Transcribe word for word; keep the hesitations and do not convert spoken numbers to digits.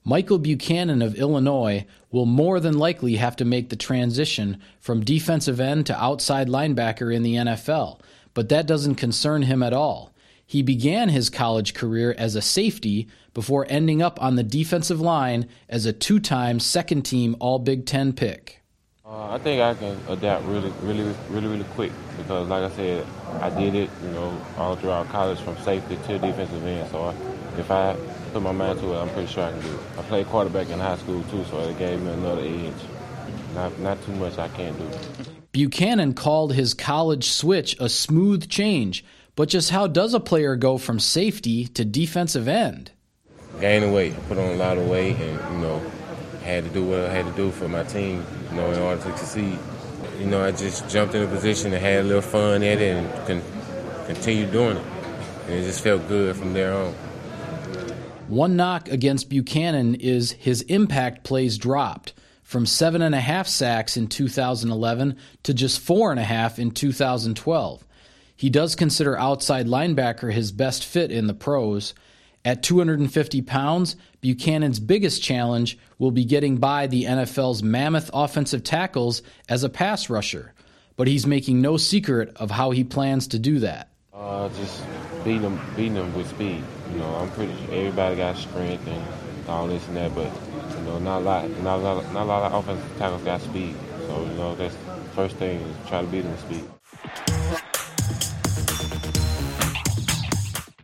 Michael Buchanan of Illinois will more than likely have to make the transition from defensive end to outside linebacker in the N F L, but that doesn't concern him at all. He began his college career as a safety before ending up on the defensive line as a two-time second-team All-Big Ten pick. Uh, I think I can adapt really, really, really, really quick because, like I said, I did it, you know, all throughout college from safety to defensive end. So I, if I put my mind to it, I'm pretty sure I can do it. I played quarterback in high school too, so it gave me another edge. Not, not too much I can't do. Buchanan called his college switch a smooth change, but just how does a player go from safety to defensive end? Gaining weight, I put on a lot of weight, and you know, had to do what I had to do for my team, you know, in order to succeed. You know, I just jumped in a position and had a little fun at it and con- continued doing it. And it just felt good from there on. One knock against Buchanan is his impact plays dropped from seven and a half sacks in two thousand eleven to just four and a half in two thousand twelve. He does consider outside linebacker his best fit in the pros. At two hundred fifty pounds, Buchanan's biggest challenge will be getting by the N F L's mammoth offensive tackles as a pass rusher, but he's making no secret of how he plans to do that. Uh, just beating them, beating them with speed. You know, I'm pretty sure everybody got strength and all this and that, but you know, not a lot, not a lot, not a lot of offensive tackles got speed. So you know, that's the first thing is try to beat them with speed.